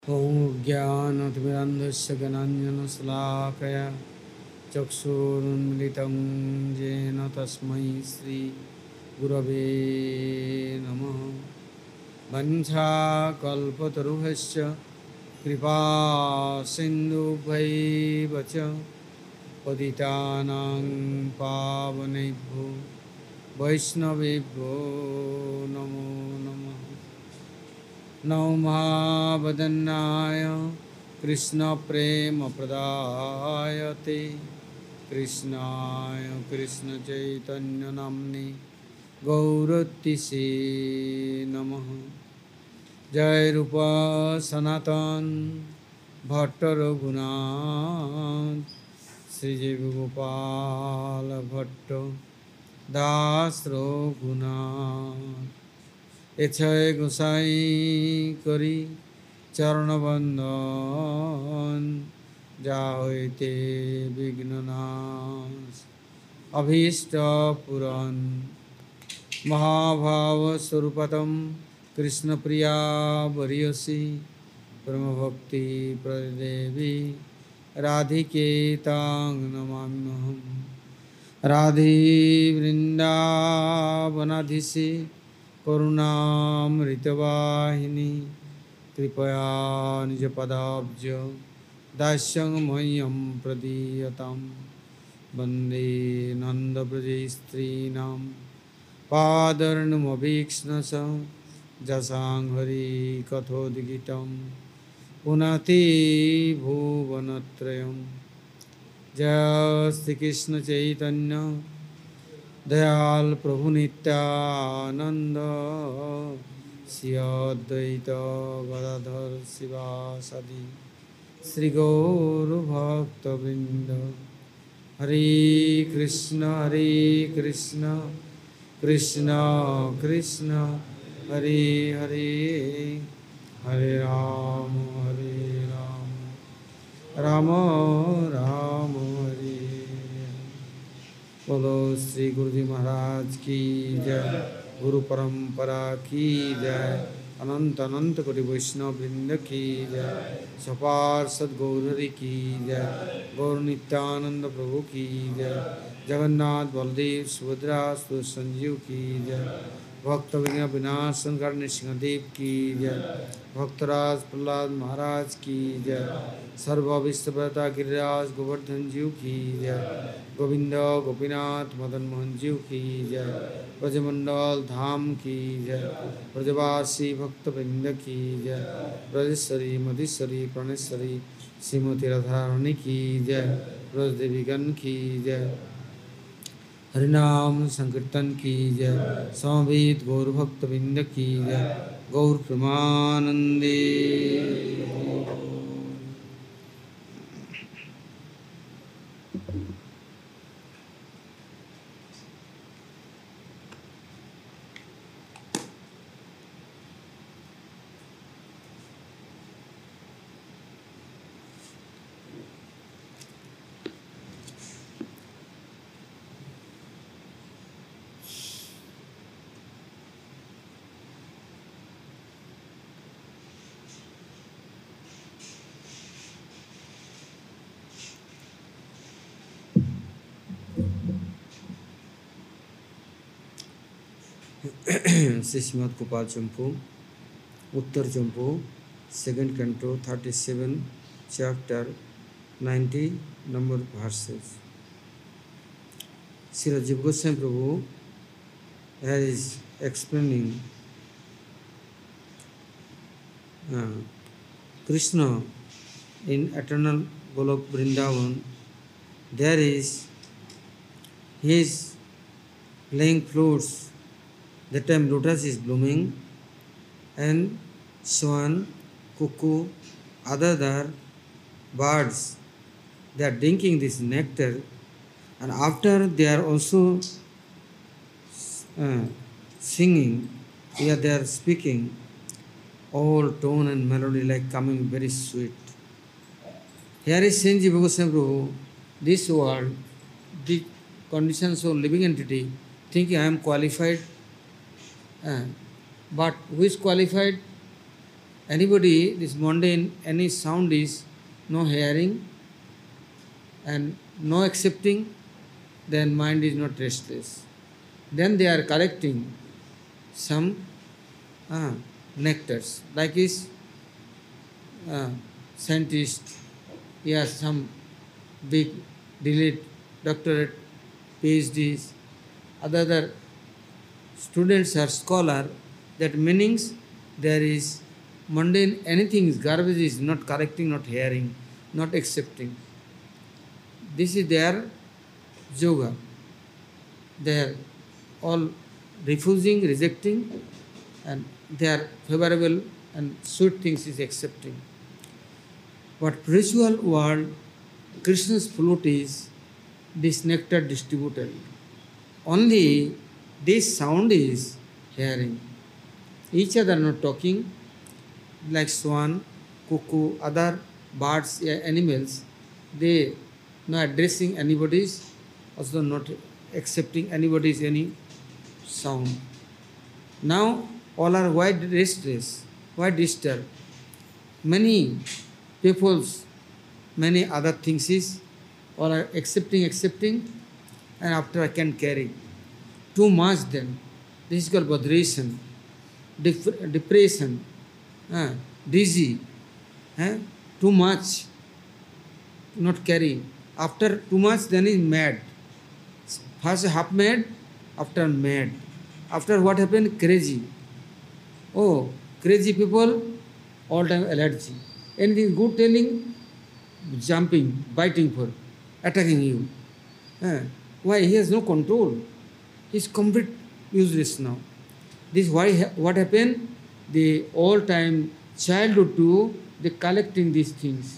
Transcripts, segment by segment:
ॐ ज्ञानतिमिरन्धस्य ज्ञानाञ्जनशलाकया चक्षुरुन्मिलितं येन तस्मै श्रीगुरवे नमः। वञ्चाकल्पतरुभ्यश्च कृपासिन्धुभ्यैव च पतितानां पावनेभ्यो वैष्णवेभ्यो नमो नमः। नौमावदन्नाय कृष्णप्रेमप्रदायते कृष्णाय कृष्णचैतन्यनाम्ने गौरतिसे नमः। जय रूप सनातन भट्ट रघुनाथ श्रीजीवगोपाल भट्ट दास रघुनाथ এছয় গোসাই করি চরণবন্দন যা হইতে বিঘ্ননাশ অভীষ্ট পূরণ মহাভাবস্বরূপতম কৃষ্ণপ্রিয়া বরিয়সী ব্রহ্মভক্তি প্রদেবী রাধিকে তাং নমাম্যহম। রাধে বৃন্দাবনাধীশে करुणामृतवाहिनी कृपया निजपदाब्ज दास्यं मह्यं प्रदीयतां वन्दे नन्दव्रजस्त्रीणां पादर्णमभीक्ष्णश जसां हरिकथोद्गीतं पुनति भुवनत्रयं। जय श्रीकृष्णचैतन्य दयाल प्रभु नित्यानंद श्री अद्वैत गदाधर शिवासादि श्री गौर भक्तवृंद। हरे कृष्ण कृष्ण कृष्ण हरे हरे हरे राम राम राम हरे। बोलो श्री गुरुजी महाराज की जय, गुरु परंपरा की जय, अनंत अनंत कोटि वैष्णव वृंद की जय, सपार सदगौरी की जय, गौर नित्यानंद प्रभु की जय, जगन्नाथ बलदेव सुभद्रा संजीव की जय, भक्त विनाशन करने सिंहदेव की जय, भक्तराज प्रहलाद महाराज की जय, सर्व विश्वव्रता गिरिराज गोवर्धन जीव की जय, गोविंद गोपीनाथ मदन मोहन जीव की जय, ब्रजमंडल धाम की जय, ब्रजवासी भक्तवृंद की जय, ब्रजेश्वरी मधेश्वरी प्राणेश्वरी श्रीमती राधारानी की जय, ब्रजदेवीगण की जय, हरिनाम संकीर्तन की जय, समवेत गौर भक्तवृंद की जय, गौर प्रेमानंदे। Srimad Gopal Champu Uttar Champu second canto 37 chapter 90 number verses. Srila Jiva Goswami Prabhu is explaining Krishna in eternal Golok Vrindavan. There is he is playing flutes. That time lotus is blooming and swan, cuckoo, other birds, they are drinking this nectar, and after they are also singing, here they are speaking, all tone and melody like coming very sweet. Here is saying Jiva Goswami Prabhu, this world, the conditions of living entity, thinking I am qualified, but who is qualified? Anybody, this mundane, any sound is no hearing and no accepting, then mind is not restless. Then they are collecting some nectars, like is scientist, he has some big delayed doctorate, PhDs, other students are scholar, that meanings there is mundane, anything is garbage is not correcting, not hearing, not accepting. This is their yoga. They are all refusing, rejecting, and they are favorable and sweet things is accepting. But spiritual world, Krishna's flute is this nectar distributor. Only this sound is hearing. Each other not talking, like swan, cuckoo, other birds, animals, they not addressing anybody's, also not accepting anybody's any sound. Now all are wide restless, wide disturbed. Many people's, many other things is, all are accepting, and after I can carry. Too much then. This is called botheration, depression, dizzy, too much, not carrying. After too much, then is mad. First half mad, after mad. After what happened? Crazy. Oh, crazy people, all time allergy. Anything good telling, jumping, biting for, attacking you. Why? He has no control. He is complete useless now. This why what happened? The all time childhood too, they collecting these things.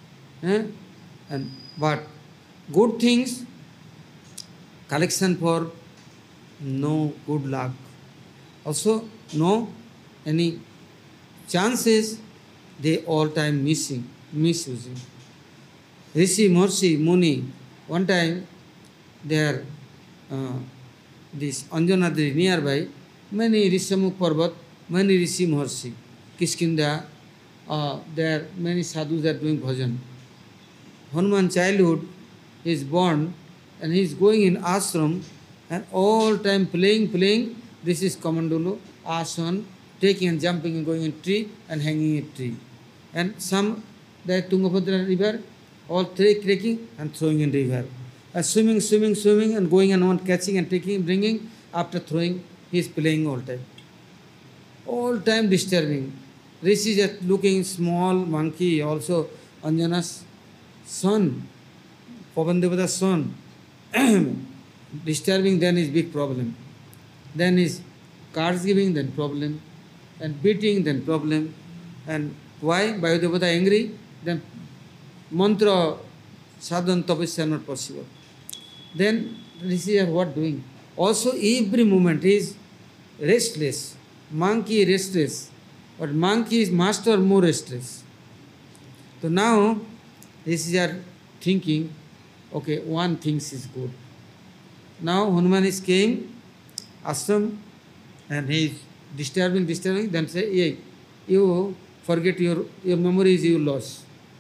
And but good things, collection for no good luck. Also no any chances, they all time misusing. Rishi, Maharishi, Muni, one time there this Anjanadri nearby, many Rishamukh Parvat, many Rishi Maharishi, Kishkinda, there many sadhus are doing bhajan. Hanuman childhood is born and he is going in ashram and all time playing, this is Kamandulu, asan, taking and jumping and going in tree and hanging in tree. And some, the Tungabhadra river, all three cracking and throwing in river. Swimming and going and on catching and taking, bringing, after throwing, he is playing all time. All time disturbing. Rishi is just looking small monkey, also Anjana's son, Pavan Devada's son, disturbing, then is big problem. Then is cards giving, then problem. And beating, then problem. And why? Vayudevata angry, then mantra, sadhan, tapasya not possible. Then Rishi are what doing? Also every moment is restless. Monkey restless. But monkey is master more restless. So now Rishi are thinking, okay, one thing is good. Now Hanuman is came, ashram, and he is disturbing, then say, hey, you forget your memories you lost.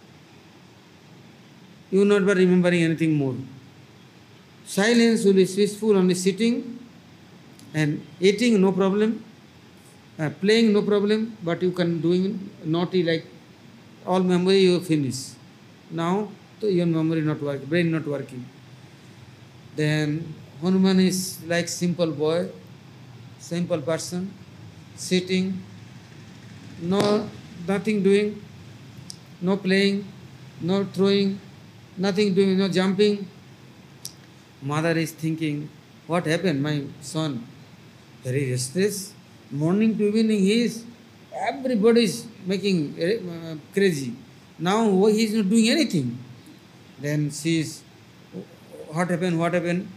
You will not be remembering anything more. Silence will be peaceful, only sitting and eating, no problem. Playing, no problem, but you can doing naughty, like all memory you finish. Now your memory not working, brain not working. Then Hanuman is like simple boy, simple person, sitting, nothing doing, no playing, no throwing, nothing doing, no jumping. Mother is thinking, what happened, my son? Very restless. Morning to evening, everybody is making crazy. Now he is not doing anything. Then she is, what happened?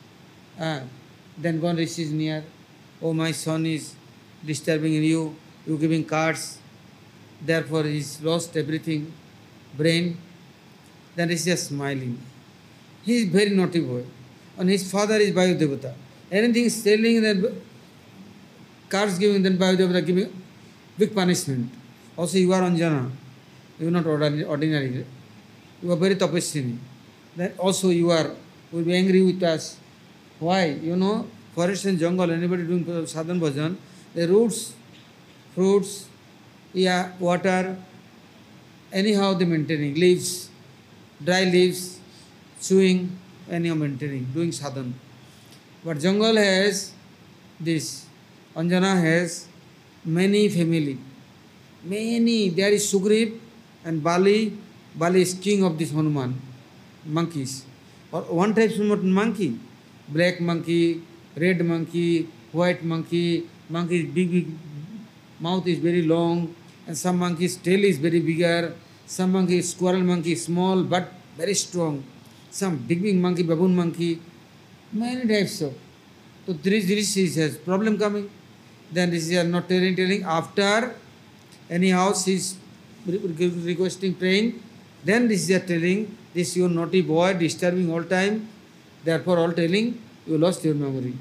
Then Rishi is near. Oh, my son is disturbing you giving cards. Therefore he is lost everything, brain. Then Rishi is smiling. He is very naughty boy. And his father is Vayudevata. Anything is telling, then cards giving, then Vayudevata giving big punishment. Also you are Anjana. You are not ordinary. You are very tapaswini. Then also you will be angry with us. Why? You know, forest and jungle, anybody doing sadhan bhajan, the roots, fruits, yeah, water, anyhow they maintaining, leaves, dry leaves, chewing, anyhow maintaining, doing sadhan. But jungle has this, Anjana has many family, many, there is Sugriv and Bali. Bali is king of this Hanuman, monkeys. Or one type of monkey, black monkey, red monkey, white monkey, monkey big mouth is very long, and some monkey's tail is very bigger, some monkey, squirrel monkey, small but very strong, some big monkey, baboon monkey, many types of. So this has problem coming. Then this is not telling. After anyhow she is requesting praying. Then this is telling, this your naughty boy disturbing all time. Therefore all telling, you lost your memory.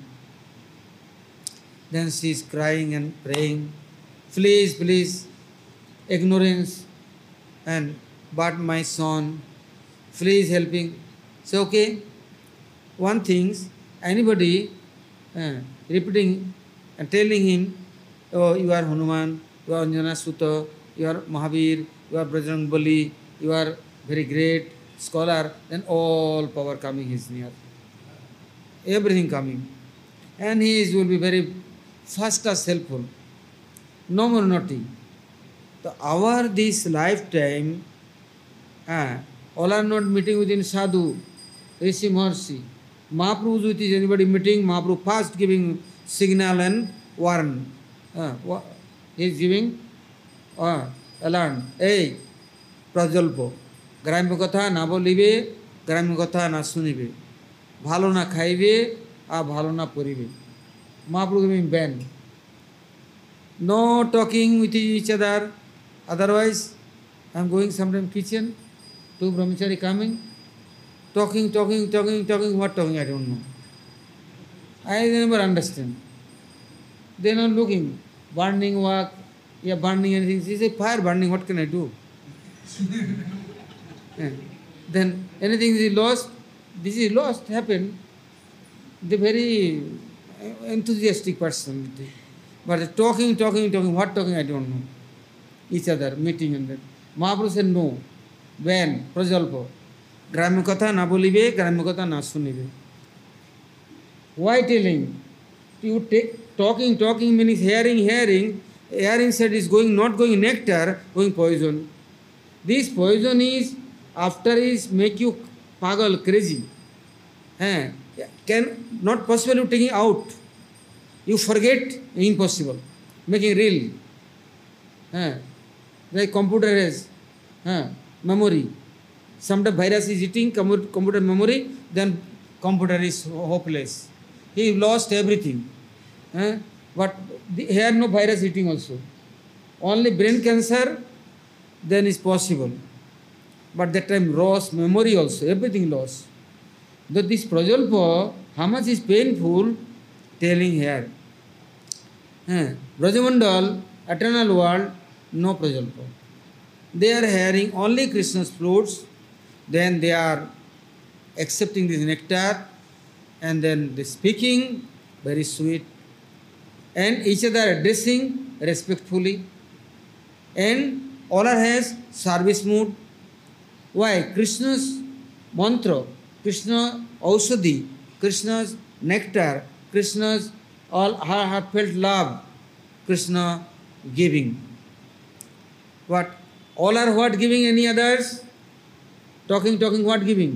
Then she is crying and praying, please, please, ignorance, and but my son, please helping. So okay, one thing, anybody repeating and telling him, oh, you are Hanuman, you are Anjana Suta, you are Mahavir, you are Bajrang Bali, you are very great scholar, then all power coming is near. Everything coming. And will be very fast as helpful. No more naughty. So our this lifetime, all are not meeting within sadhu, Rishi Maharshi. Mahaprabhu with is anybody meeting, Mahaprabhu fast giving signal and warn. He is giving alarm. Hey, Prajalpo. গ্রাম্য কথা না বলিবে, গ্রাম্য কথা না শুনিবে, ভালো না খাইবে আর ভালো না পরিবে। Mahaprabhu giving ban. No talking with each other. Otherwise, I am going sometime kitchen, two brahmachari coming, talking, what talking, I don't know. I never understand. They are not looking, burning work, burning anything. She say, fire burning, what can I do? Then anything is lost, this is lost, happened. The very enthusiastic person. But talking, what talking, I don't know. Each other, meeting and that. Mahaprabhu said, no, ban, prajalpo. Gramya katha na bolibe, gramya katha na sunibe. Why telling? You take talking means hearing said is going, not going nectar, going poison. This poison is, after is make you pagal, crazy. Can not possible you taking out. You forget, impossible. Making real. Like computer has memory. Sometimes virus is eating computer memory, then computer is hopeless. He lost everything. But here no virus eating also. Only brain cancer, then is possible. But that time lost memory also, everything lost. Though this prajalpa, how much is painful, telling here. Brajamandal, eternal world, no prajalpa. They are hearing only Krishna's flutes, then they are accepting this nectar, and then they speaking very sweet, and each other addressing respectfully, and all has service mood. Why? Krishna's mantra, Krishna Aushadhi, Krishna's nectar, Krishna's all heartfelt love, Krishna giving. What? All are what giving, any others? Talking, what giving?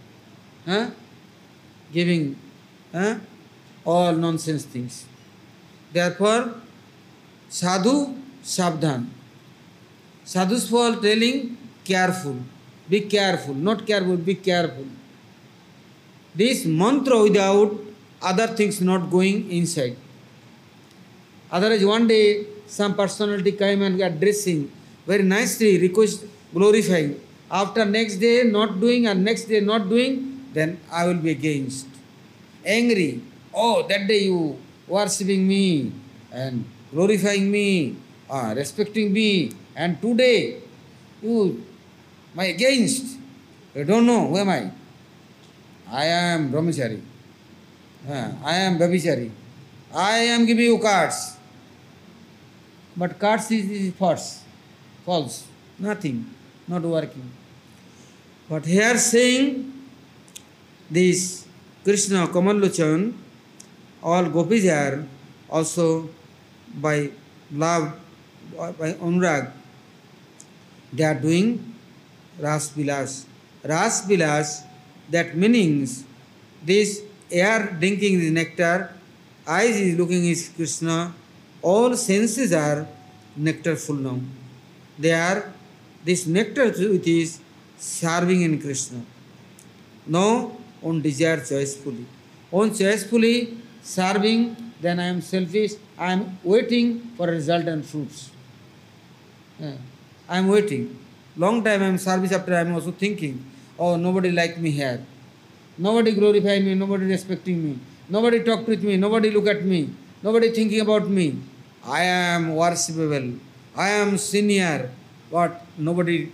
Giving all nonsense things. Therefore, sadhu, sabdhan. Sadhus for telling, careful. Be careful, not careful, be careful. This mantra without other things not going inside. Otherwise, one day some personality came and addressing very nicely, request, glorifying. After next day not doing and next day not doing, then I will be against. Angry. Oh, that day you worshipping me and glorifying me, respecting me, And today, you, my against, you don't know who am I. I am brahmachari. I am babhichari. I am giving you cards. But cards is false, nothing, not working. But here saying this Krishna Kamalochan, all gopis are also by love, by anurag, they are doing Ras Bilas. Ras Bilas, that means this air drinking the nectar, eyes is looking is Krishna, all senses are nectar full now. They are this nectar which is serving in Krishna. No one desire choicefully. On choicefully serving, then I am selfish, I am waiting for result and fruits. I am waiting. Long time I am service after I am also thinking, oh, nobody like me here. Nobody glorify me, nobody respecting me. Nobody talk with me, nobody look at me. Nobody thinking about me. I am worshipable. I am senior. But nobody,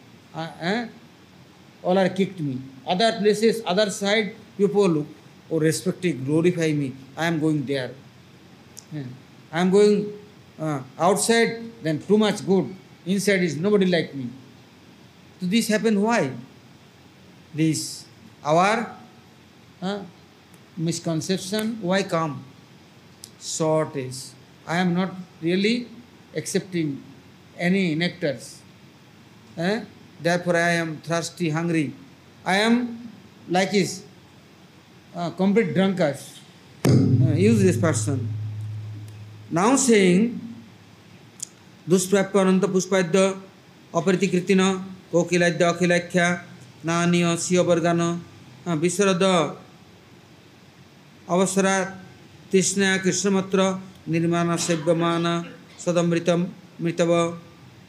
all are kicked me. Other places, other side, people look, oh, respecting, glorify me. I am going there. I am going outside, then too much good. Inside is nobody like me. So this happened why? This our misconception, why come? Short is, I am not really accepting any nectars. Therefore I am thirsty, hungry. I am like his complete drunkard, useless person. Now saying, Dusprapya Ananta Pushpadya Aparitikritina Kokiladya Akhilakhya Naniya Siya Vargana Visarada Avasara Tishnaya Krishnamatra Nirmana Sebbamana Sadamritam Mitava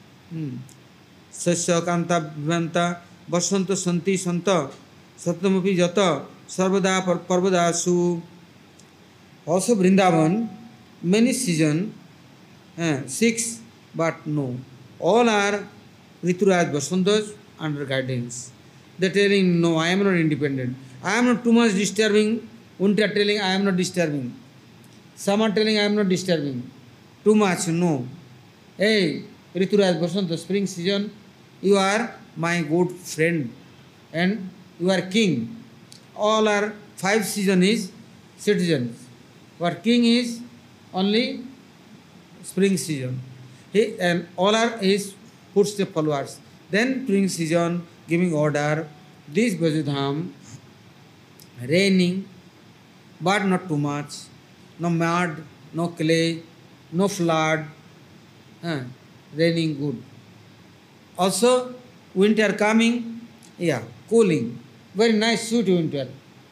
Sasya Kanta Vivanta Vasanta Santi Santa Satamapi Jata Sarvada Parvadasu. Also Vrindavan, many seasons, 6, but no. All are Rituraj Vasantas under guidance. They are telling, no, I am not independent. I am not too much disturbing. Winter telling, I am not disturbing. Summer telling, I am not disturbing. Too much, no. Hey, Rituraj Vasanta, spring season, you are my good friend and you are king. All are 5 seasons is citizens. But king is only spring season. And all are his footstep followers. Then spring season giving order, this Bajudham, raining, but not too much, no mud, no clay, no flood, raining good. Also winter coming, cooling, very nice sweet winter.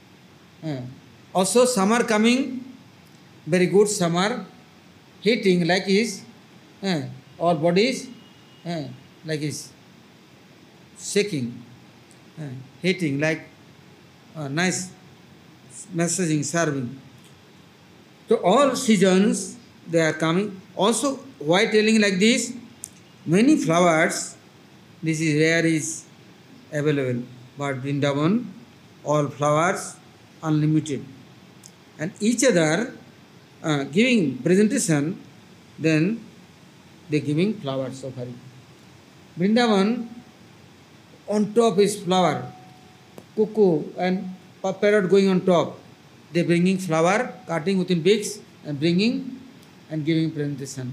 Also summer coming, very good summer, heating like is, our bodies like is shaking, heating like nice messaging, serving. So all seasons they are coming. Also why telling like this? Many flowers, this is rare is available, but Vrindavan, all flowers unlimited. And each other giving presentation, then they giving flowers offering. Vrindavan, on top is flower, cuckoo and parrot going on top. They bringing flower, cutting within beaks and bringing and giving presentation.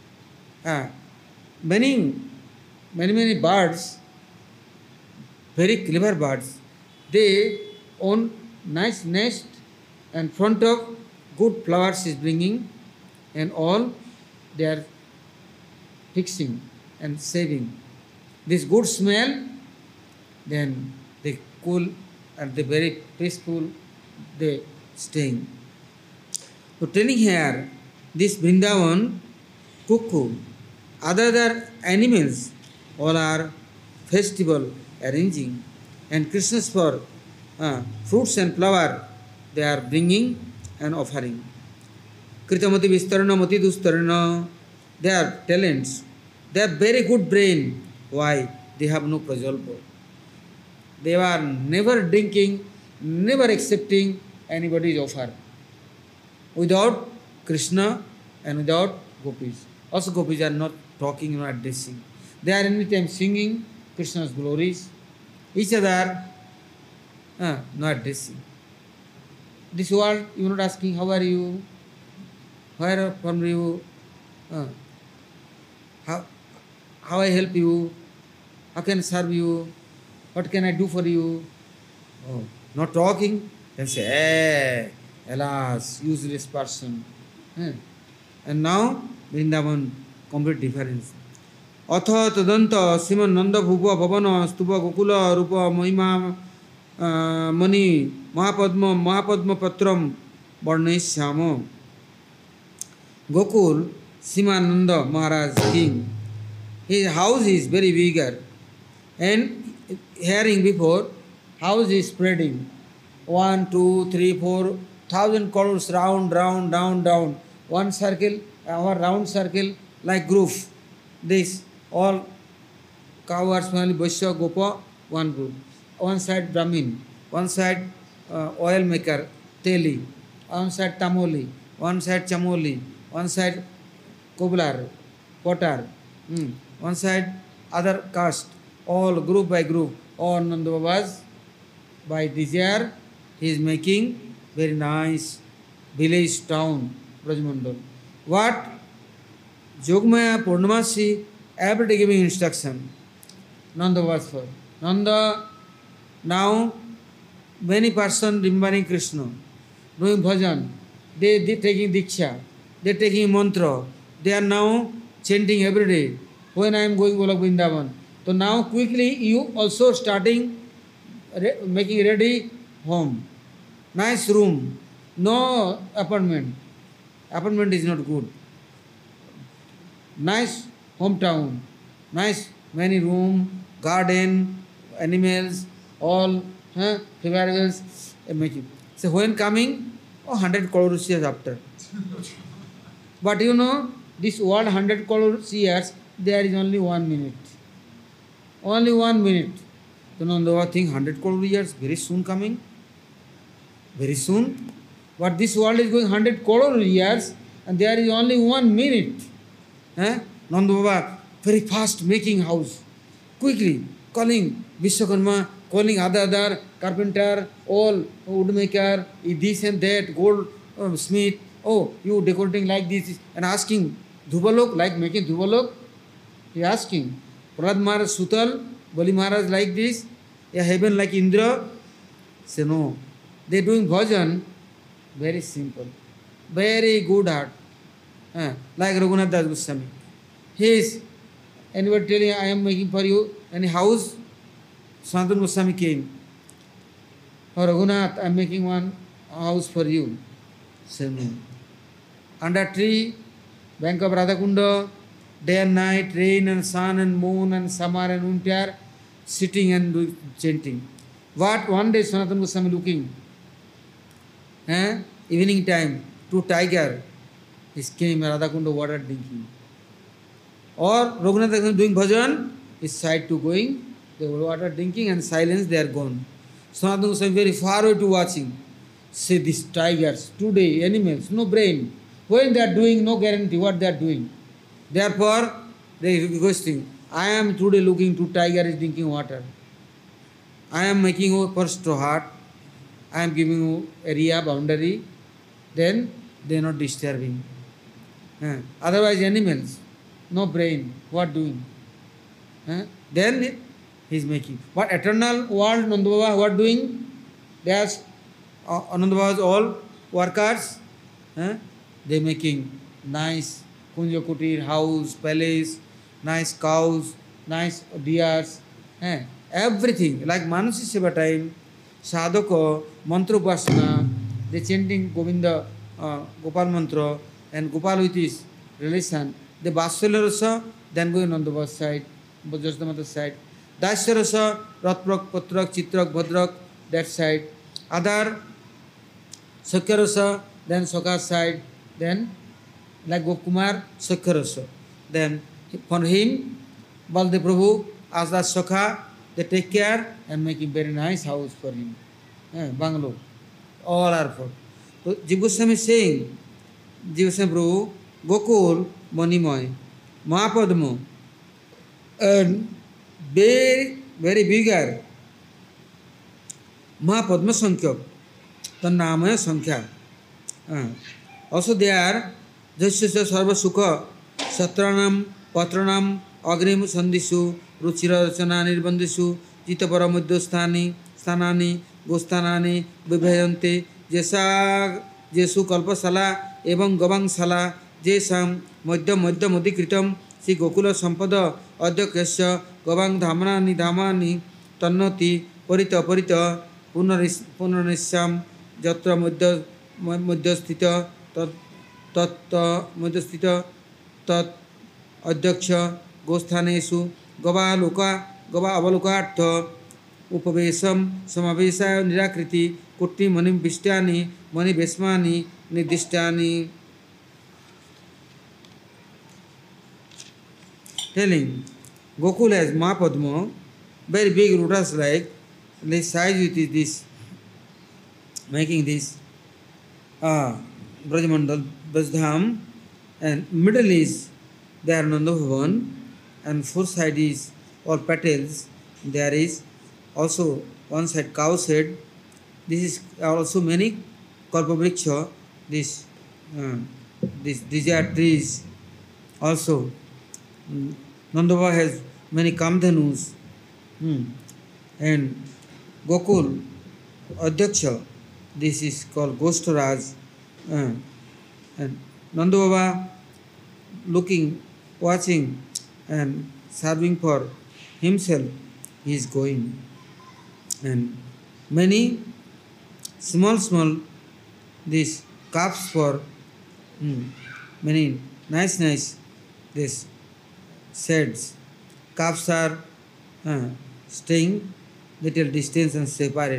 Many birds, very clever birds, they own nice nest and front of good flowers is bringing and all they are fixing and saving. This good smell, then they cool and they very peaceful, they staying. So telling here, this Vrindavan, cuckoo, other animals, all are festival arranging and Krishna's for fruits and flower, they are bringing and offering. Kritamati Vistarana Mati Dustarana, they are talents. They have very good brain. Why? They have no prajalpa. They are never drinking, never accepting anybody's offer. Without Krishna and without gopis. Also gopis are not talking or addressing. They are anytime singing Krishna's glories. Each other not addressing. This world, you are not asking, how are you? Where from you? How I help you? How can I serve you? What can I do for you? Oh, not talking. Then say, alas, useless person. And now, Vrindavan, complete difference. अथ तदंत श्रीमन नंद भूप भवन स्तूप गोकुल रूप महिमा मणि Mahapadma पत्रम वर्णयिष्याम. Gokul Simananda Maharaj king. His house is very bigger, and hearing before, house is spreading 1, 2, 3, 4,000 crores round, down. One circle, our round circle like group. This all cowards, family, Vaishya, Gopa, one group. One side Brahmin, one side oil maker, Teli, one side Tamoli, one side Chamoli, one side Koblar, Potter, one side other caste, all group by group. All Nanda Baba's by desire, he is making very nice village town, Brajmandal. What? Jogmaya Purnamasi, every day giving instruction. Nanda was for. Nanda, now many persons remembering Krishna, doing bhajan, they taking diksha, they taking mantra, they are now chanting every day. When I am going Golok Vrindavan. So now quickly you also starting making ready home. Nice room, no apartment. Apartment is not good. Nice hometown, nice many room, garden, animals, all favorites making. So when coming, 100 crore years after. But you know, this world 100 crore years, there is only 1 minute. Only 1 minute. So Nanda think 100 crore years very soon coming. Very soon. But this world is going 100 crore years and there is only 1 minute. Nanda Baba very fast making house. Quickly calling Vishwakarma, calling other carpenter, all woodmaker, this and that, gold smith. Oh, you decorating like this and asking Dhubalok, like making Dhubalok. He asking. Prahlad Maharaj Sutal, Bali Maharaj like this, a heaven like Indra. Say no. They doing bhajan, very simple, very good heart. Like Raghunath Das Goswami. He is, anybody telling I am making for you any house? Sanatana Goswami came. Oh Raghunath, I am making one house for you. Say no. Under tree, bank of Radhakunda, day and night, rain and sun and moon and summer and winter, sitting and doing chanting. What one day Sanatana Goswami looking, evening time, two tiger, he came Radhakunda water drinking. Or Raghunath Das doing bhajan, his side to going, the water drinking and silence, they are gone. Sanatana Goswami very far away to watching. Say these tigers, today animals, no brain. When they are doing, no guarantee what they are doing. Therefore, they are requesting, I am today looking to tiger is drinking water. I am making you first to heart. I am giving you area, boundary. Then they are not disturbing. Otherwise, animals, no brain, what doing? Then he is making. What eternal world, Nanda Baba, what doing? They are Nanda Baba's all workers. They making nice Kunja Kutir, house, palace, nice cows, nice deers, everything. Like Manusi Seva time, Sadhaka, Mantra Upasana, they chanting Govinda, Gopal Mantra, and Gopal with his relation. The Vasalya Rasa, then going on the Baba's side, Jasodamata's side. Dasya Rasa, Ratprak, Patrak, Chitrak, Bhadrak, that side. Other Sakya Rasa, then Soka's side. Then, like Gopkumar, Sakya Rasa. Then For him, Baldev Prabhu, as the Sakha, they take care and make a very nice house for him. Bungalow. All are for. So Jiv Goswami is saying, Jiv Goswami Prabhu, Gokul, Manimoy, Mahapadma, and very, very bigger Mahapadma Sankhyak, Tannamaya Sankhya. Also they are Jasya Sarva Sukha, Satranam, Patranam, Agrim Sandishu, Ruchira Rachana Nirbandishu, Jita Paramuddha Sthanani, Gosthanani, Vibhayante, Jesa Jesu Kalpasala, Evam Gavangsala, Jesam, Madhya Modikritam, Sri Gokula Sampada, Adhyakasya, Gavang Dhamani Dhamani, Tannati, Parita, Punarisham, Jatra Madhyasthita, Madhyasthita, Tat Adyaksha, Gosthanesu, Gava Loka, Gava Avalokartha, Upavesam, Samavesa Nirakriti, Kuti Manim Vishtani, Mani Vesmani, Nidishtani. Telling Gokul has Mahapadma, very big lotus like this size with this, making this Brajmandal, Brajdham, and middle is there Nanda Bhavan, and fourth side is all petals. There is also one side cow's head. This is also many Kalpavriksha. These are trees. Also, Nandava has many Kamdhanus. And Gokul, Adyaksha, this is called Gostaraj. And Nandava looking, watching and serving for himself, he is going. And many small these cups for many nice this sheds. Cups are staying little distance and separate.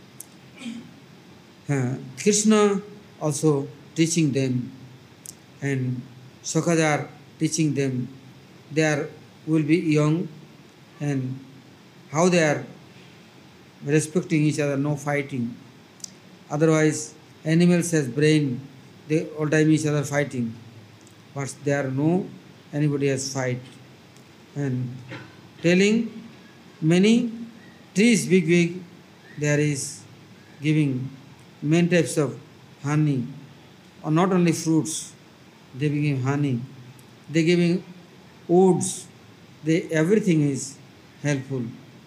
Krishna also teaching them, and Sakhajas are teaching them. They will be young, and how they are respecting each other, no fighting. Otherwise, animals has brain, they all time each other fighting. But there no anybody has fight. And telling many trees big, there is giving many types of honey, or not only fruits, they giving honey, they giving woods, everything is helpful.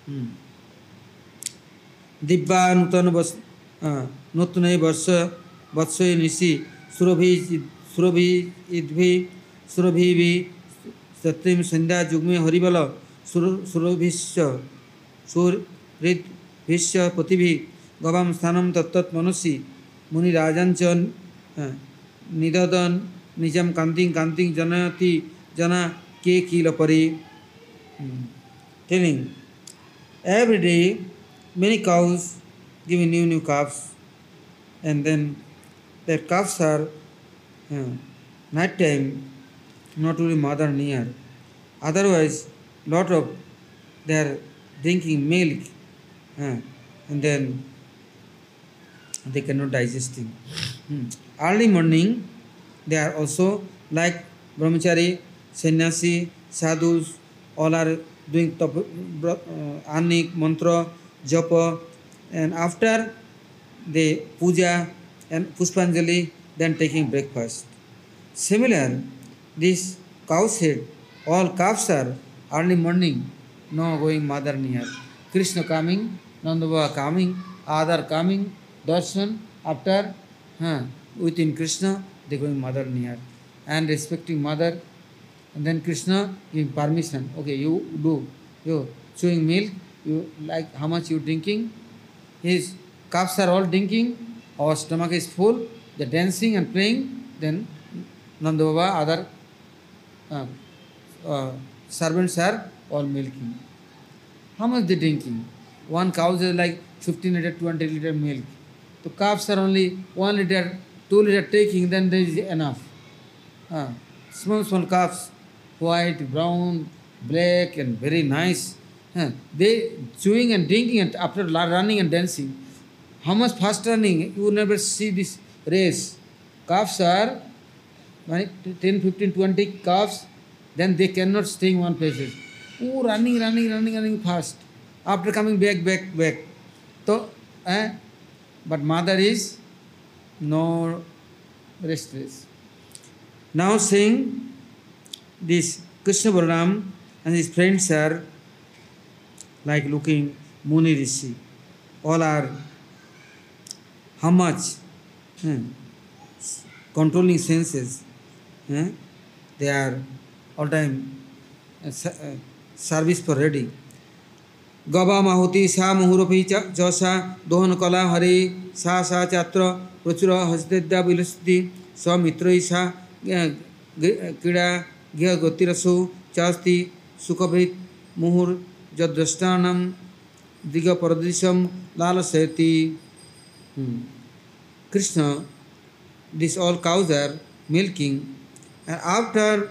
Dibba Nutanai Varsa Vatsoi Nisi Surabhi Idvi Surabhivi Satrim Sandhya Jugme Haribala Surabhisya Surid Vishya Pativi Gavam Sthanam Tattat Manusi Muni Rajanchan Nidadan Nijam Kanting Janati Jana Ke Kilapari. Telling every day many cows giving new calves, and then their calves are night time not only mother near, otherwise lot of they are drinking milk, and then they cannot digesting. Early morning they are also like brahmachari, sannyasi, sadhus, all are doing anik, mantra, japa, and after the puja and pushpanjali, then taking breakfast. Similar, this cow's head, all calves are early morning, no going mother near. Krishna coming, Nandava coming, other coming, darshan, after within Krishna, they going mother near. And respecting mother, and then Krishna giving permission. Okay, you do, you chewing milk, you like how much you drinking. His calves are all drinking, our stomach is full, they're dancing and playing, then Nanda Baba, other servants are all milking. How much they drinking? One cow is like 15 liter, 20 liter milk. So calves are only 1 liter, 2 liter taking, then there is enough. Small calves, white, brown, black, and very nice. They chewing and drinking, and after running and dancing, how much fast running? You will never see this race. Calves are 10, 15, 20 calves, then they cannot stay in one place. Oh, running fast. After coming back. So, but mother is no restless. Now saying this Krishna Balaram and his friends are like looking Muni Rishi. All are how much controlling senses. They are all time service for ready. Gaba Mahuti Sa Muhuropi Josa Dohan Kala Hari Sa Chatra Ruchura Hasdeda Vilusdi Sa Mitra Sa Kida Gya Gotirasu Chasti Sukabhit Muhur Jadrastanam Diga Paradisam Lala Seti. Krishna, these all cows are milking, and after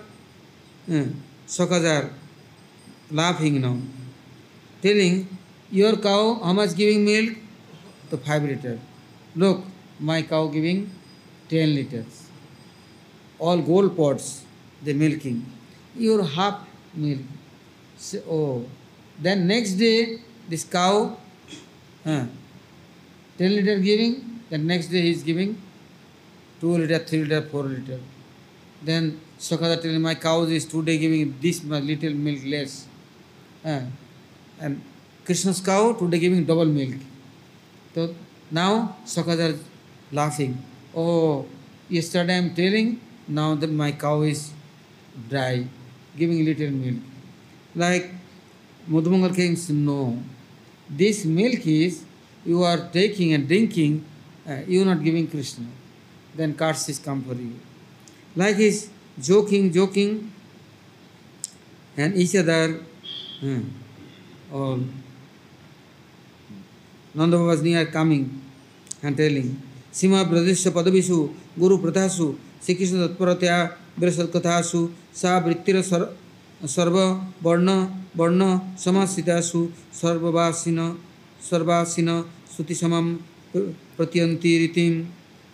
Sakas are laughing now, telling, your cow, how much giving milk? To 5 liters. Look, my cow giving 10 liters. All gold pots, they milking. Your half milk. So, oh. Then next day, this cow, 10 liters giving, then next day he is giving 2 liters, 3 liters, 4 liters. Then Sakada telling, my cow is today giving this little milk less. And Krishna's cow today giving double milk. So now Sakada is laughing. Oh, yesterday I am telling, now that my cow is dry, giving little milk. Like Madhumangal King said, no, this milk is you are taking and drinking, you are not giving Krishna. Then curse is come for you. Like he's joking, and each other, all Nanda Baba's near coming and telling, Sima Pradesha Padavisu, Guru Prathasu, Sri Krishna Tatparatya, Virasat Kathasu, Sa Vrittira Sarva Varna Samasitasu, Sarvasina, Suti Samam Pratyanti Ritim.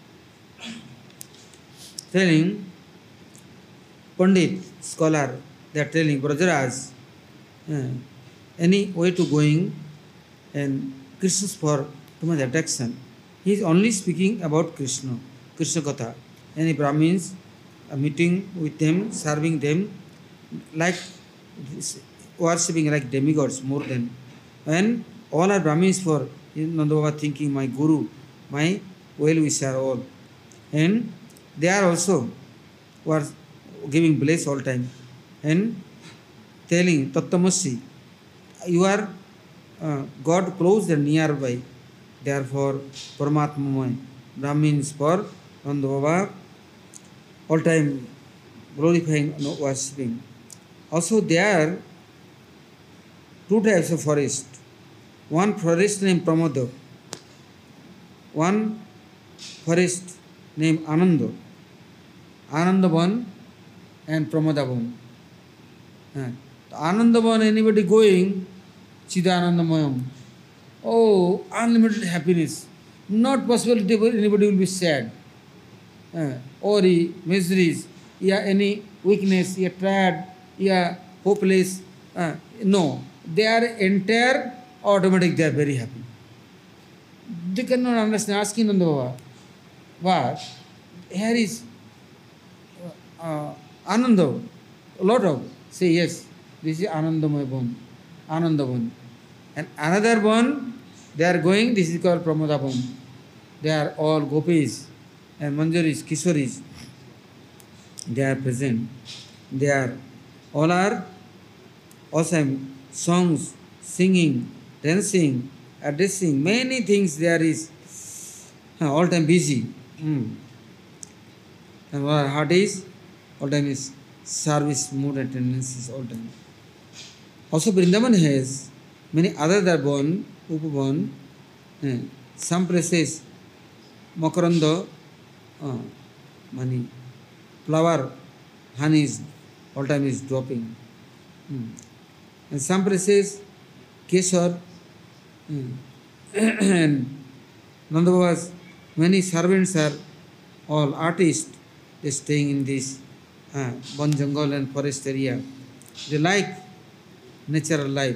Telling, Pandit, scholar, they are telling, Brajaraj, any way to going and Krishna's for too much attraction. He is only speaking about Krishna Katha. Any Brahmins meeting with them, serving them, like worshipping like demigods more than. And all are Brahmins for Nanda Baba thinking, my Guru, my well-wisher all. And they are also who are giving bliss all time and telling Tattamasi, you are God close and nearby. Therefore, Paramatma Brahmins for Nanda Baba all time glorifying and worshipping. Also, there are 2 types of forest. One forest named Pramoda, one forest named Anandavan and Pramodavan. Anandavan, anybody going, Chidanandamayam. Oh, unlimited happiness. Not possible anybody will be sad. Or miseries, any weakness, tired, hopeless. No, they are entire automatic, they are very happy. They cannot understand. Asking Nanda Baba, what? Here is Ananda, a lot of. Say yes, this is Anandamaya Bhan, Anandavan. And another one, they are going, this is called Pramodabhan. They are all gopis and manjaris, kishoris. They are present. They are, all are awesome songs, singing, dancing, addressing, many things there is. All time busy. And our heart is, all time is service mood and tendencies all time. Also Vrindavan has many others are born, Upavan, some places, Makaranda, money, flower, honey is all time is dropping. And some places, Keshar, and Nanda Baba's many servants are all artists. They staying in this Bon jungle and forest area. They like natural life.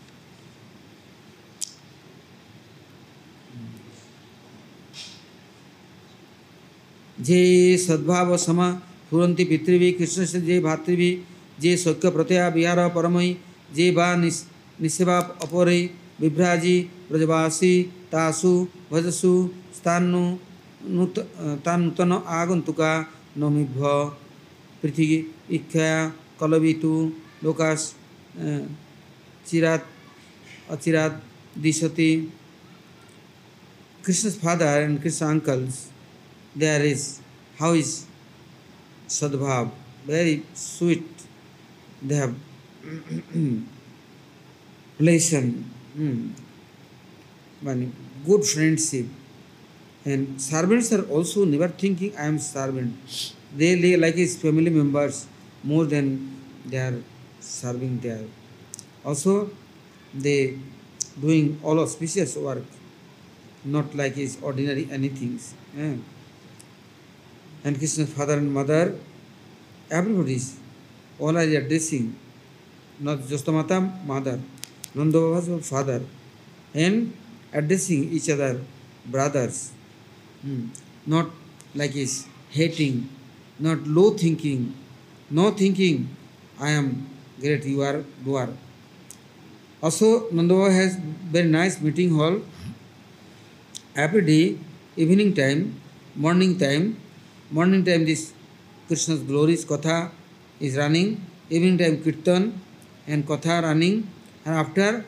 जे सद्भाव समा फुरंती पितृभि कृष्ण से जे भातृभि जे सौख्य प्रत्यय विहार परमयी जे बा निसेवा अपरे विभ्राजी ब्रजवासी तासु भजसु स्थानु नूतन आगंतुका नमिभ्य पृथ्वी इच्छा कलवितु लोकास चिरात अचिरात दिशति Krishna's father and Krishna's uncles, there is, how is Sadbhav, very sweet, they have relation, good friendship. And servants are also never thinking I am servant. They live like his family members more than they are serving there. Also, they doing all auspicious work, not like his ordinary anything. And Krishna's father and mother, everybody is all are addressing, not Jostamata mother, Nanda Baba's father, and addressing each other brothers. Not like his hating, not low thinking, no thinking, I am great, you are lower. Also, Nanda Baba has very nice meeting hall. Every day, evening time, morning time this Krishna's glories Katha is running, evening time Kirtan and Katha running, and after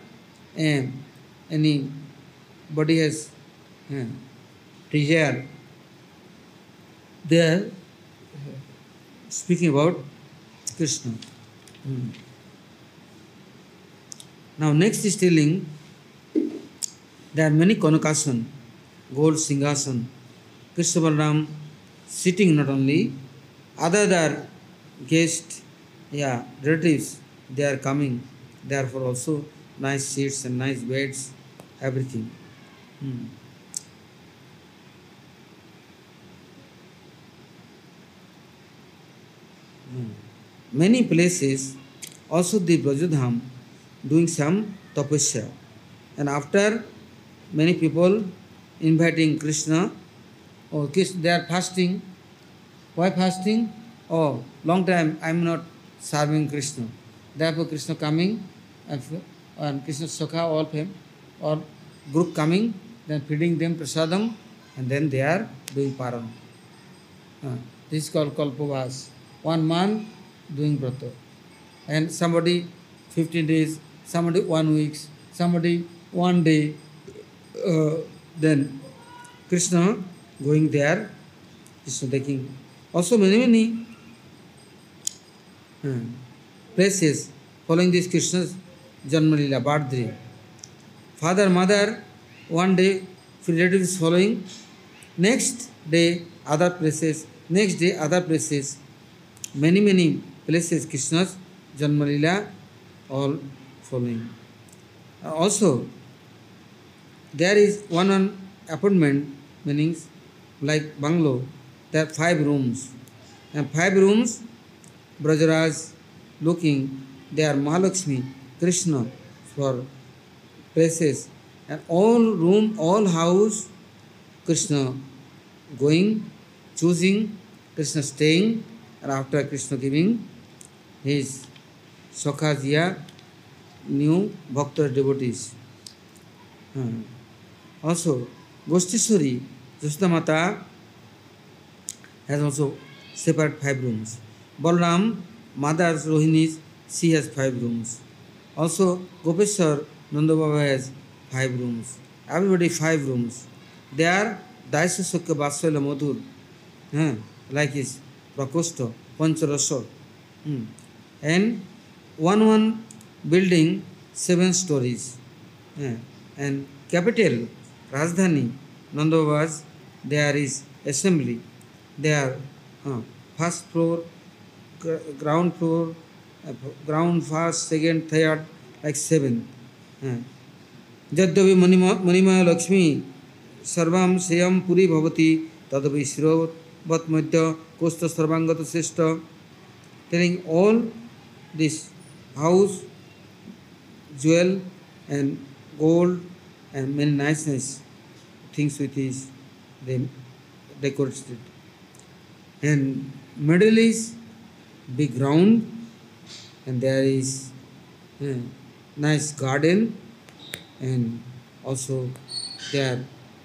anybody has desire, they are speaking about Krishna. Now next is telling there are many Konakasan, gold Singhasan, Krishna Balaram sitting not only, other guests, relatives, they are coming, therefore also nice seats and nice beds, everything. Many places also the Brajadham doing some tapasya, and after many people inviting Krishna, or Krishna, they are fasting. Why fasting? Oh, long time I am not serving Krishna. Therefore Krishna coming and Krishna Sakha all fame or group coming, then feeding them prasadam, and then they are doing paran. This is called Kalpavas. 1 month doing brata. And somebody 15 days, somebody 1 week, somebody 1 day. Then Krishna going there, Krishna taking. Also many places following this Krishna's Janma Leela, Bardri. Father, mother, 1 day, relatives following. Next day, other places. Next day, other places. Many places Krishna's Janma Leela all following. Also, there is one apartment, meanings like bungalow, there are 5 rooms. And 5 rooms, Brajaraj looking, they are Mahalakshmi, Krishna for places. And all room, all house, Krishna going, choosing, Krishna staying, and after Krishna giving his Sakhajiya, new Bhakta devotees. Also, Goshtishwari, Jostamata has also separate 5 rooms. Balram, mother's Rohini's, she has 5 rooms. Also, Gopeshwar, Nanda Baba has 5 rooms. Everybody 5 rooms. They are Daisya Sukya Vatsala Madhur, like his Prakosta, Pancharasa. And one building, 7 stories. And capital, Rajdhani, Nanda Baba's, there is assembly. There are first floor, ground floor, ground first, second, third, like seventh. Jadyavi Manimaya Lakshmi Sarvam Seyam Puri Bhavati Tadavi Shirovat Madhya Kosta Sarvangata Seshta, telling all this house, jewel and gold and many nice things with his they decorated. And middle is big ground, and there is nice garden, and also there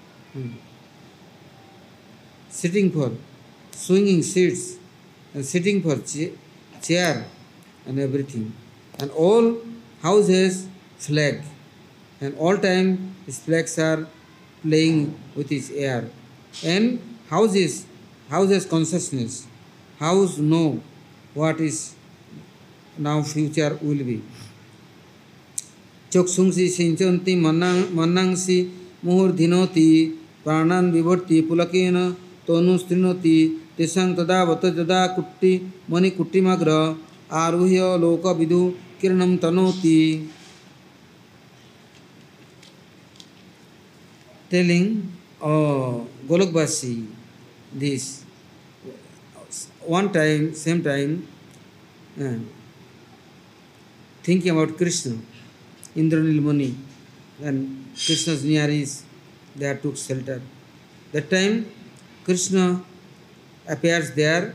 sitting for swinging seats and sitting for chair and everything. And all houses flag, and all time his flags are playing with his air. And houses consciousness, house know what is now future will be. चक्षुंसी सिंचन्ति मन्नांसि मुहुर्धिनोति प्राणान् विभर्ति पुलकेन तनुस्तृणोति तेषां तदावत यदा कुट्टि मणिकुट्टिमग्र आरुह्य लोकविदु किरणं तनोति. Telling Golokvasi this one time, same time, thinking about Krishna, Indranil Muni, and Krishna's Nyaris, they took shelter. That time, Krishna appears there,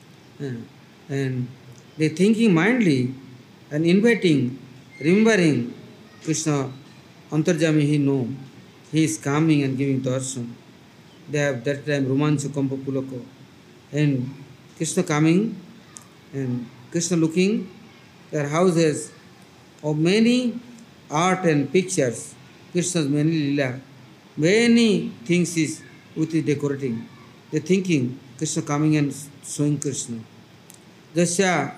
and they thinking mindly and inviting, remembering Krishna, Antarjami he know, he is coming and giving darshan. They have that time Romancha Kampa Pulako, and Krishna coming, and Krishna looking, their houses of many art and pictures, Krishna's many lila, many things is with the decorating. They thinking Krishna coming and showing Krishna. Jasya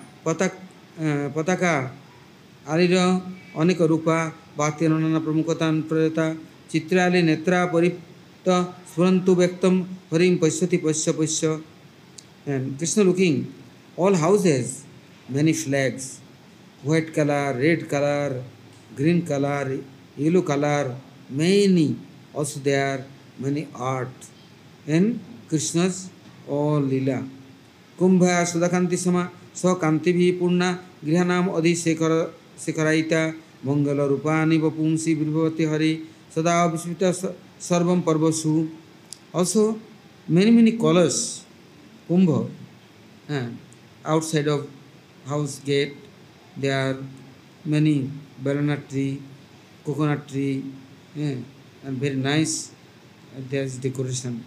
pataka alira aneka rupa bhaktirana pramukatan prayata चित्राले Netra परिप्त स्फुरन्तु व्यक्तम Harim पश्यति पश्य. And Krishna looking, all houses, many flags, white color, red color, green color, yellow color, many. Also there many art. And Krishna's all lila. Kumbha Sudakanti Sama Swakanti Bhi Purna Grihanam Adi Sekaraita Mangala Rupani Vapumsi Vibhavati Hari Sada Vishvita Sarvam Parvasu. Also many colors. Kumbha. Outside of house gate there are many banana tree, coconut tree, and very nice there is decoration.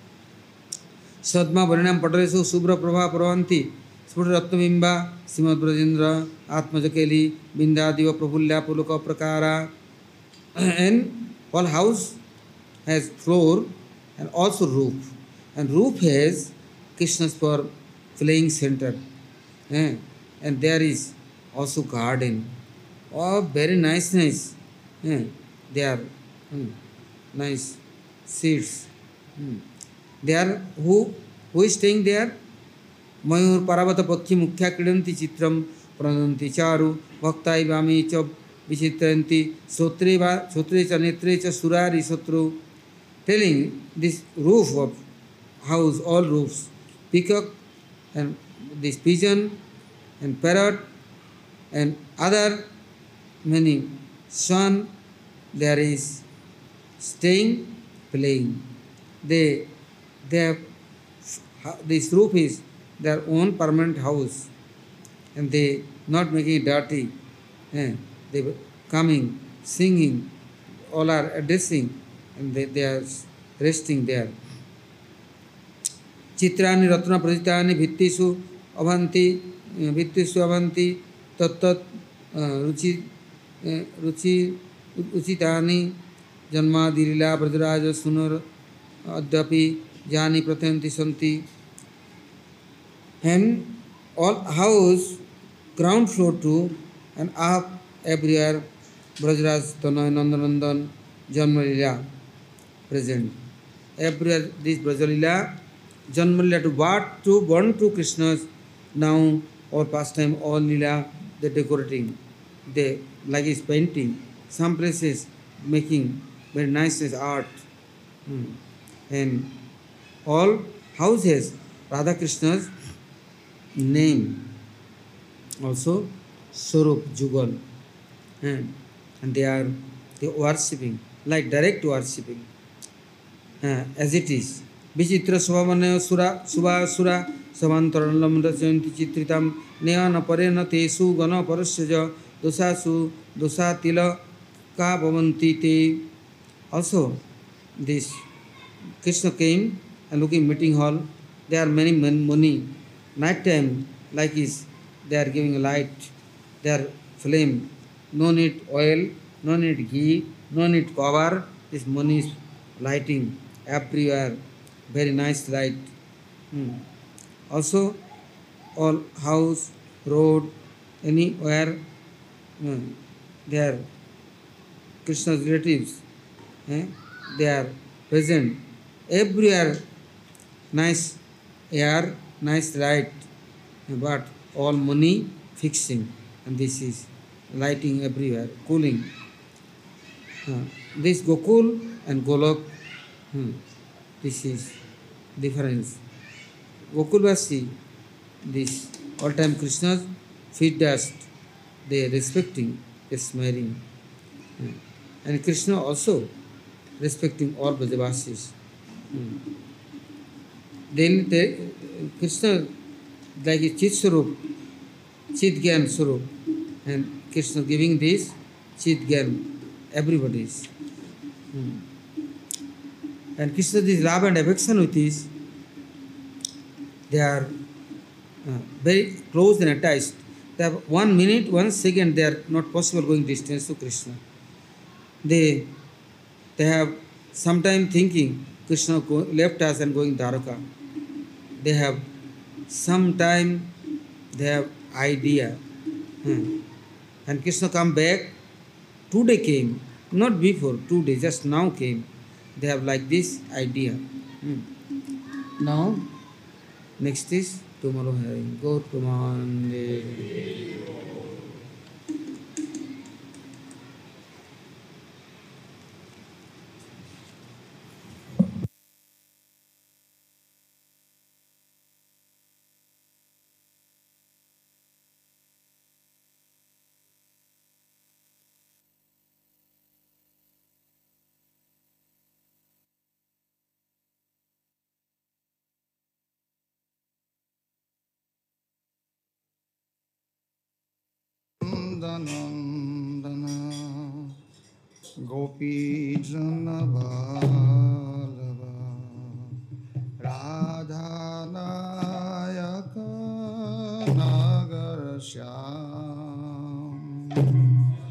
Sadma Varinam Pataresu Subra Prabha Pravanti Spura Ratnavimba Simad Brajendra Atmajakeli Binda Diva Prabhulya Puluka Prakara. And all house has floor and also roof. And roof has Krishna's for playing center. And there is also garden. Oh, very nice. There are nice seats. There who is staying there? Mayur Parabata Pakhi Mukhya Kridanti Chitram Prananti Charu Bhaktai Vami Chab Vichitranti Sotre Cha Netre Cha Surari Sotru. Telling this roof of house, all roofs, peacock and this pigeon and parrot and other many swan, there is staying, playing. They have, this roof is their own permanent house, and they not making it dirty. They coming, singing, all are addressing, and they are resting there. Chitrani Ratna Prajitani Vittisu Avanti Tat Ruchi Uchitani Janma Dirila Brajaraja Sunur Adyapi Jani Prathanti Santi. And all house, ground floor too, and up everywhere Brajaraj Tanay Nandanandan Janmalila present. Everywhere this Brajalila Janmalila to born to Krishna's now or pastime all lila they decorating, they like is painting. Some places making very nice art. Hmm. And all houses Radha Krishna's name also Swarup Jugal. And they worshipping like direct worshipping as it is. Vichitra Swamana Sura Subha Sura Savantaranam Rajanti Chitritam Neana Parena Tesu Gana Parasya Dosasu Dosatila Ka Bhavanti Te. Also, this Krishna came and looking meeting hall. There are many money. Night time, like is, they are giving light. They are flame. No need oil, no need ghee, no need cover. This money is lighting everywhere. Very nice light. Hmm. Also, all house, road, anywhere, they are Krishna's relatives. They are present everywhere. Nice air, nice light, but all money fixing, and this is lighting everywhere, cooling. This Gokul and Golok, this is difference. Gokulvasi, this all-time Krishna's feet dust, they respecting, they smiling. And Krishna also respecting all Brajavasis. Then Krishna like a Chit Swarup, Chit Gyan Swarup, and Krishna giving this Chit Gyan, everybody's. And Krishna this love and affection with this, they are very close and attached. They have 1 minute, 1 second, they are not possible going distance to Krishna. They have sometime thinking Krishna left us and going Dwaraka. They have sometime they have idea. And Krishna come back, today came, not before, today, just now came. They have like this idea. Now, next is tomorrow hearing. Go to Mande. Nandana Gopi Janabhalava Radha Nayaka Nagar Shyam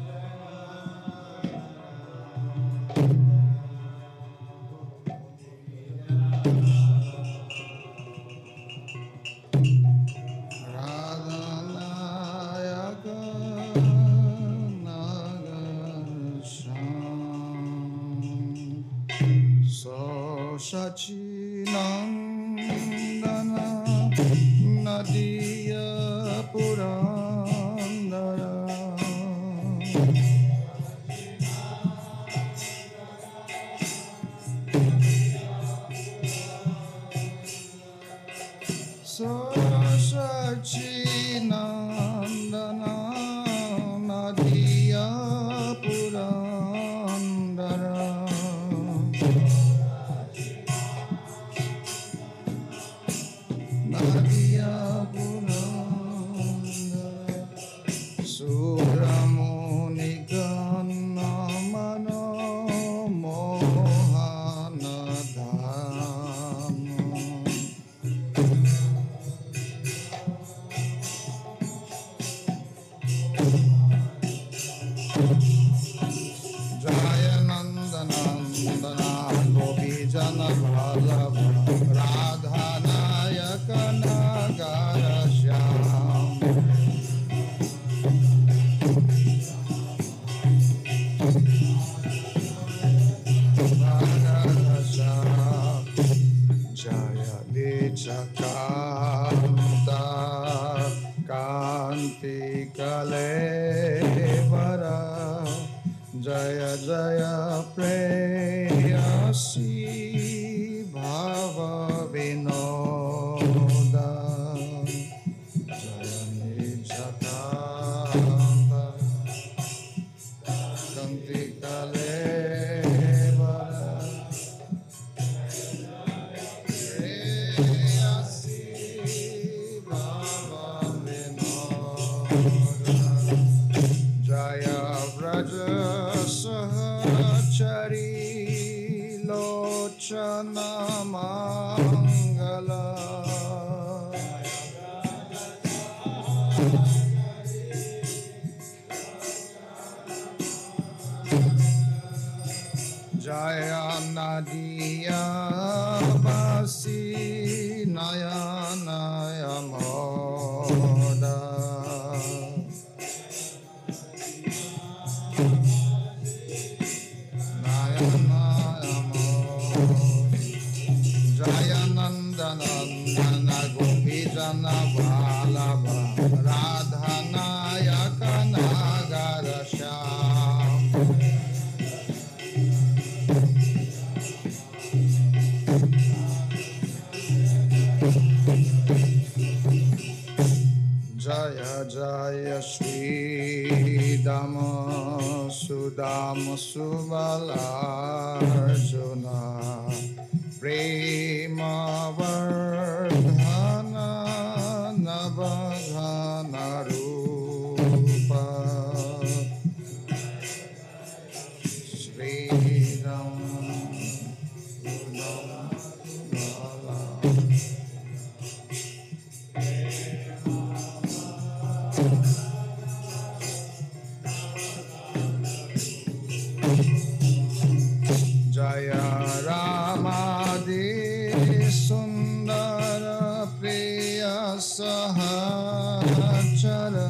Radhanayaka Nagarsham So Sachinandana Nadiya Purandara So Sachinandana Nadiya Purandara Bhava Vinoda Jayani Jatanda Kanti Kalevara Preyasi Bhava Vinoda Jaya Vraja Sahachari Lochana Mangala Jaya Nadia Basi Nayana Yamoda Nayana Jayanandanandana Gopijana Valabha Radhanayaka Nagara Shyam Jaya Jaya Shri Dama Sudama Subala Arjuna Prema Vardhana Navadhana Rupa Shri Ram Jaya Ramadi Sundara Priya Sahachara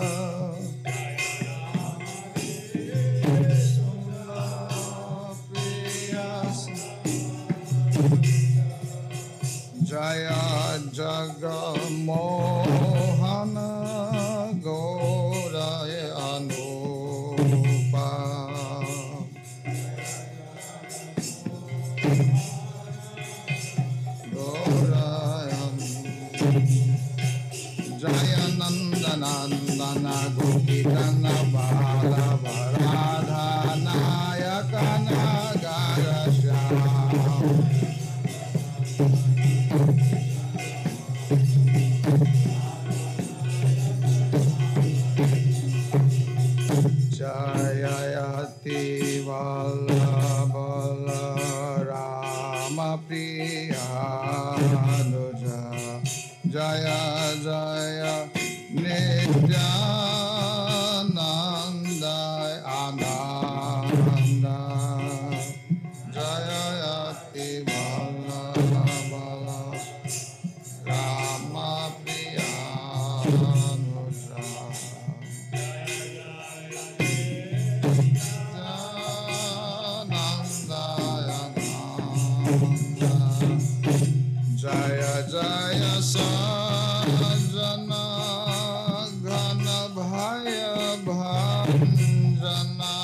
Jaya Jagamohana Gauraya Anupa Jayanandanandana Gopitana Balava Radhanayaka Nagara Shyam Jayayati Vallabha Rama Priyanuja Jaya Jaya Nityananda Ananda Jayayati Vallabha Rama Priyanuja Jaya Jaya Sajana Ghana Bhaya Bhanjana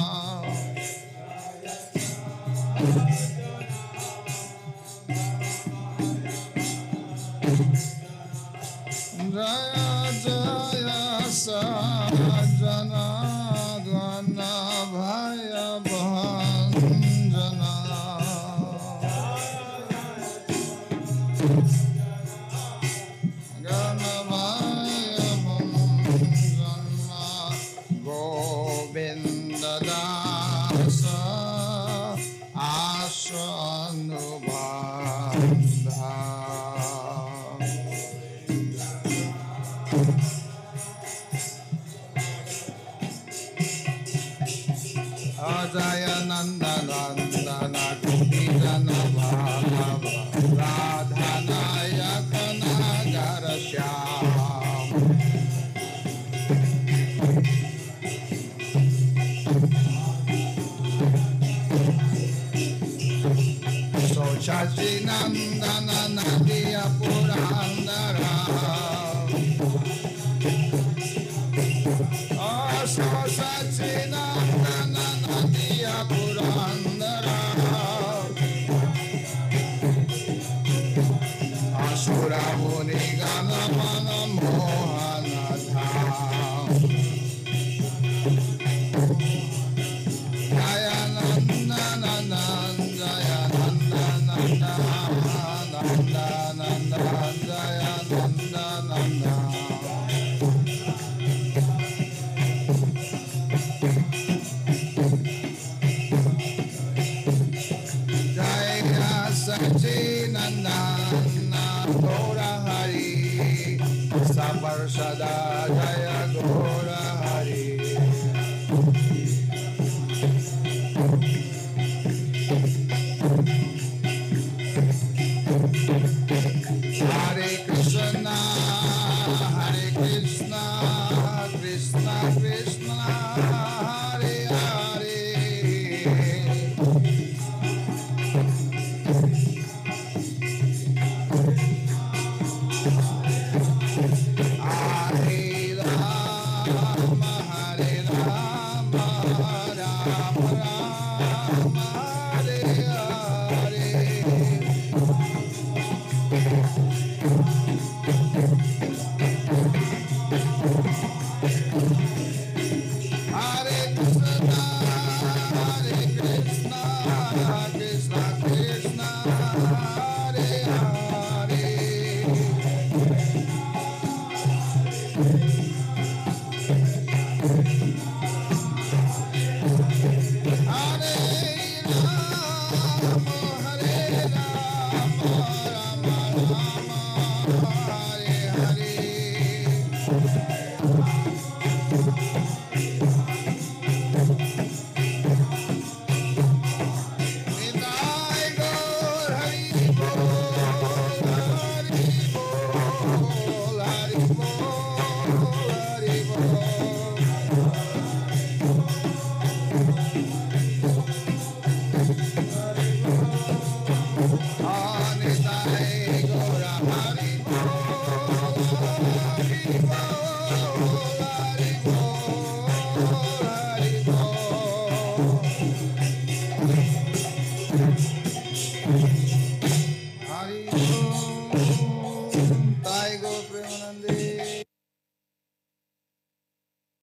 Jaya Jaya Sajana Ghana Bhaya Bhanjana Govinda Dasa Ashanubandha Ajaya Nanda Nandana Gopijana Bhalava Radhanayaka Nagara Shyam So Chachi Nandana Nadia Purandara So Chachi Nandana Nadia Purandara सदा